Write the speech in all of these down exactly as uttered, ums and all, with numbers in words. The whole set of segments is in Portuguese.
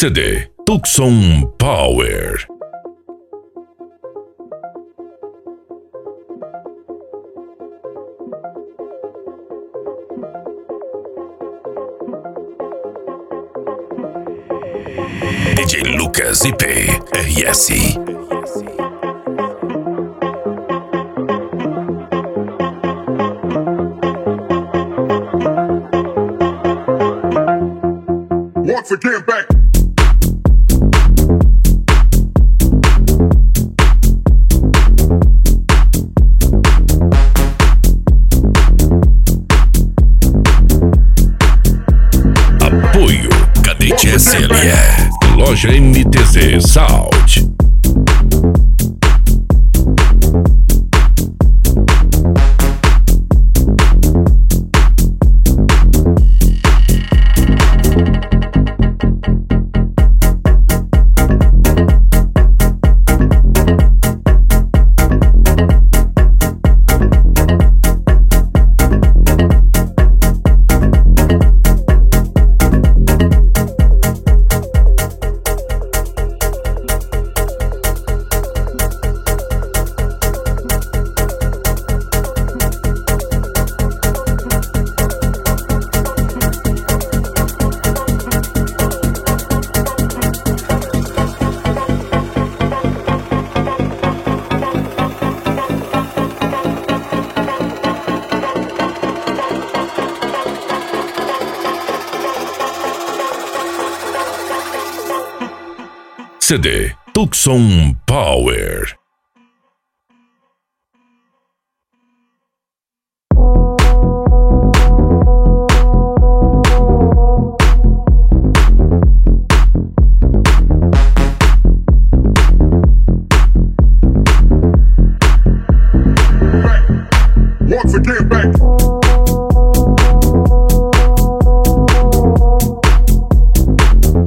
C D Tucson Power. D J Lucas I P R S. Once again back. Apoio Cadete S L E, Loja M T Z Sound. C D Tucson Power. Once again back.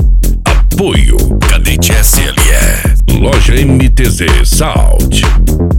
Apoio Cadete S L E, Loja M T Z Sound.